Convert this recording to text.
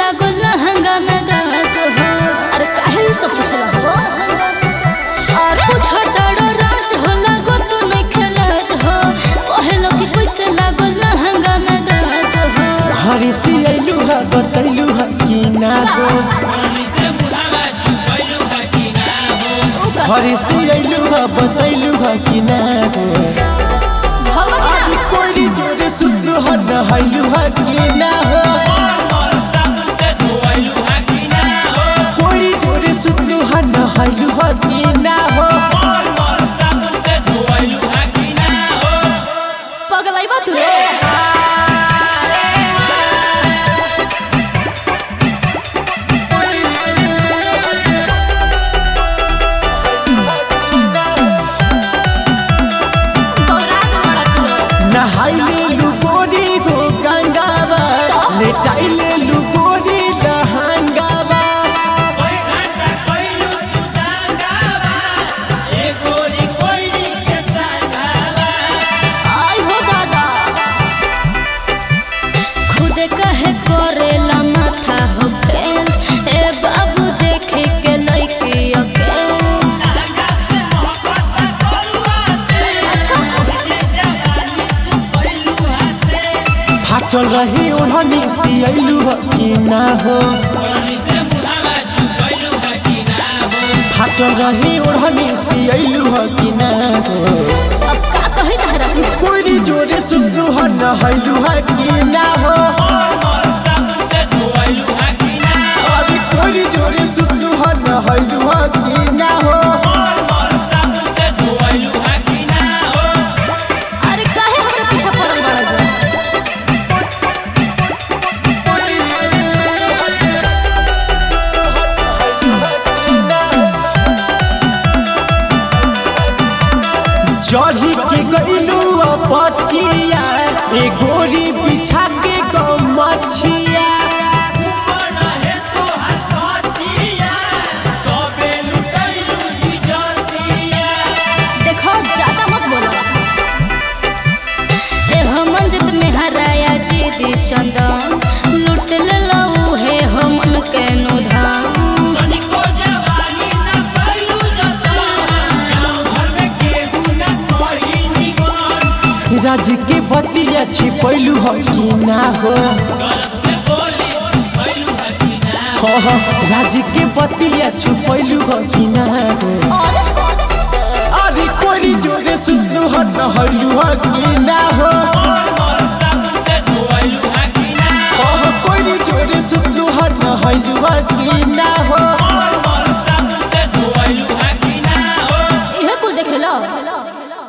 लागो लहंगा में दाग हो। अरे काहे सब पूछला हो? अरे पूछो तड़ो राज हो लागो तू नहीं खेलाज हो। कहलो कि कैसे लागो लहंगा में दाग हो। हरी सी आइलू हा बतैलू हा कि ना हो। हरी सी आइलू हा बतैलू हा कि ना हो। आज कोई जोरे सुनलू हा नहाइलू हा कि ना हो। कोई जोरे सुनलू हा नहाइलू हा कि ना हो। पगलाई बात लो। नहाइले लू गोरी हो गंगावा लेटाइले लू गोरी लहंगावा। आई हो दादा खुद कहे करेला माथा हो फेल। ए बाबू देखे के लइकी अकेल। फाटल रही ओढ़नी सी आइलू हा कि ना हो। फाटल रही ओढ़नी सी आइलू हा कि ना हो। अब का कही तहरा कोई जोरे सुनलू हा नहाइलू हा कि ना हो। अरे कोई जोरे सुनलू हा नहाइलू हा कि ना हो। अरे काहे हमरा पीछे पड़ल बाड़ा जा। चढ़ी के गईलू पचिया ए गोरी बिछा के गमछिया। देखो ज्यादा मत बोलो। ए हो मंजित में हराया जी दी चंदन लूट ले लऊ हे हो मन के नुधान। राज के बतिया छिपैलू हो कि ना हो। राज के बतिया छुपैलू हो कि ना हो। अरे कोई जोरे सुनलू हो नहलू हो कि ना हो।